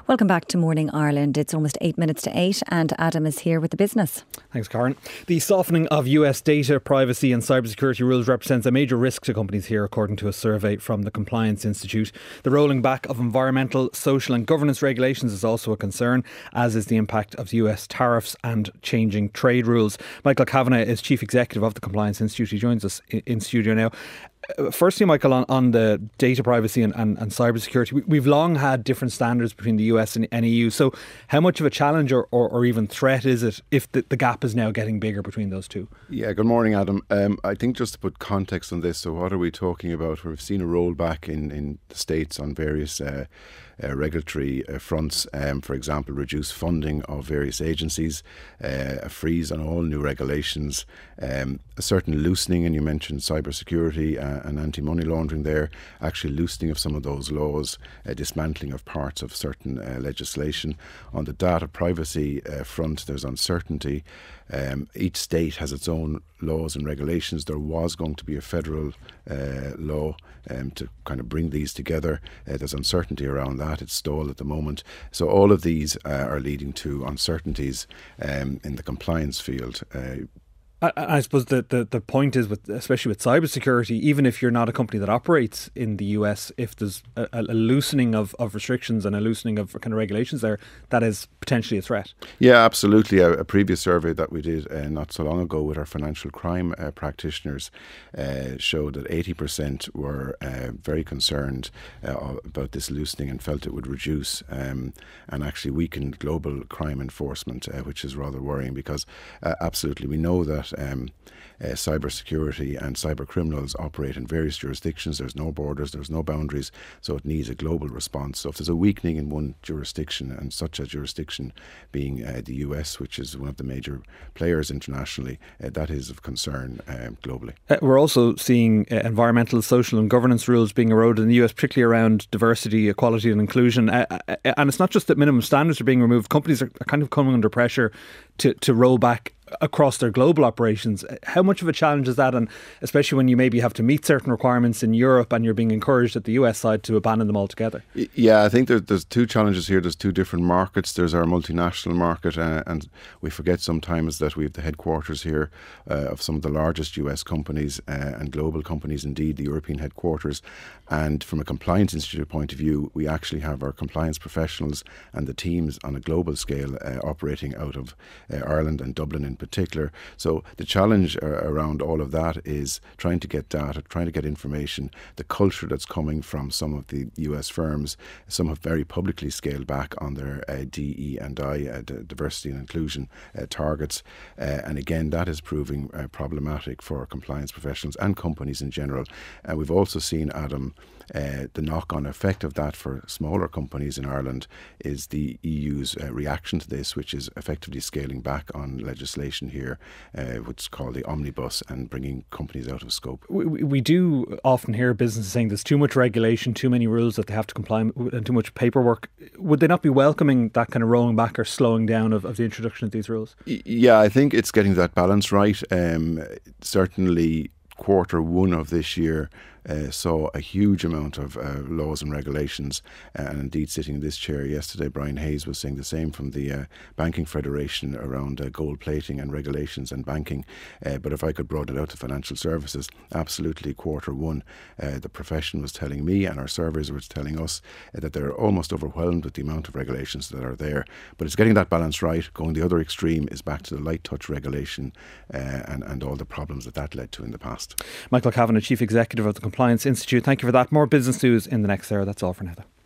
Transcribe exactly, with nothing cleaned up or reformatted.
Welcome back to Morning Ireland. It's almost eight minutes to eight and Adam is here with the business. Thanks, Karen. The softening of U S data privacy and cybersecurity rules represents a major risk to companies here, according to a survey from the Compliance Institute. The rolling back of environmental, social and governance regulations is also a concern, as is the impact of U S tariffs and changing trade rules. Michael Kavanagh is Chief Executive of the Compliance Institute. He joins us in studio now. Firstly, Michael, on, on the data privacy and, and, and cybersecurity, we, we've long had different standards between the U S and, and E U. So how much of a challenge or, or, or even threat is it if the, the gap is now getting bigger between those two? Yeah, good morning, Adam. Um, I think just to put context on this, so what are we talking about? We've seen a rollback in, in the States on various uh, uh, regulatory uh, fronts. Um, for example, reduced funding of various agencies, uh, a freeze on all new regulations, um, a certain loosening, and you mentioned cybersecurity uh, and anti-money laundering there, actually loosening of some of those laws, uh, dismantling of parts of certain uh, legislation. On the data privacy uh, front, there's uncertainty. Um, each state has its own laws and regulations. There was going to be a federal uh, law um, to kind of bring these together. Uh, there's uncertainty around that. It's stalled at the moment. So all of these uh, are leading to uncertainties um, in the compliance field. Uh, I, I suppose the, the, the point is, with especially with cybersecurity, even if you're not a company that operates in the U S, if there's a, a loosening of, of restrictions and a loosening of kind of regulations there, that is potentially a threat. Yeah, absolutely. A, a previous survey that we did uh, not so long ago with our financial crime uh, practitioners uh, showed that eighty percent were uh, very concerned uh, about this loosening and felt it would reduce um, and actually weaken global crime enforcement, uh, which is rather worrying because uh, absolutely we know that Um, uh, cybersecurity and cyber criminals operate in various jurisdictions. There's no borders, there's no boundaries, so it needs a global response. So if there's a weakening in one jurisdiction, and such a jurisdiction being uh, the U S, which is one of the major players internationally, uh, that is of concern uh, globally. Uh, we're also seeing uh, environmental, social and governance rules being eroded in the U S, particularly around diversity, equality and inclusion. Uh, uh, and it's not just that minimum standards are being removed. Companies are, are kind of coming under pressure to, to roll back across their global operations. How much of a challenge is that, and especially when you maybe have to meet certain requirements in Europe and you're being encouraged at the U S side to abandon them altogether? Yeah, I think there, there's two challenges here. There's two different markets. There's our multinational market, uh, and we forget sometimes that we have the headquarters here uh, of some of the largest U S companies uh, and global companies, indeed the European headquarters. And from a Compliance Institute point of view, we actually have our compliance professionals and the teams on a global scale uh, operating out of uh, Ireland and Dublin in particular. So the challenge uh, around all of that is trying to get data, trying to get information, the culture that's coming from some of the U S firms. Some have very publicly scaled back on their uh, D E and I, uh, diversity and inclusion uh, targets. Uh, and again, that is proving uh, problematic for compliance professionals and companies in general. And uh, we've also seen, Adam, Uh, the knock-on effect of that for smaller companies in Ireland is the E U's uh, reaction to this, which is effectively scaling back on legislation here, uh, which is called the Omnibus, and bringing companies out of scope. We, we do often hear businesses saying there's too much regulation, too many rules that they have to comply with, and too much paperwork. Would they not be welcoming that kind of rolling back or slowing down of, of the introduction of these rules? Yeah, I think it's getting that balance right. Um, certainly quarter one of this year Uh, saw a huge amount of uh, laws and regulations, uh, and indeed sitting in this chair yesterday, Brian Hayes was saying the same from the uh, Banking Federation around uh, gold plating and regulations and banking. Uh, but if I could broaden it out to financial services, absolutely quarter one, uh, the profession was telling me and our surveys were telling us uh, that they're almost overwhelmed with the amount of regulations that are there. But it's getting that balance right. Going the other extreme is back to the light touch regulation uh, and, and all the problems that that led to in the past. Michael Kavanagh, Chief Executive of the Compliance Institute, thank you for that. More business news in the next hour. That's all for now, though.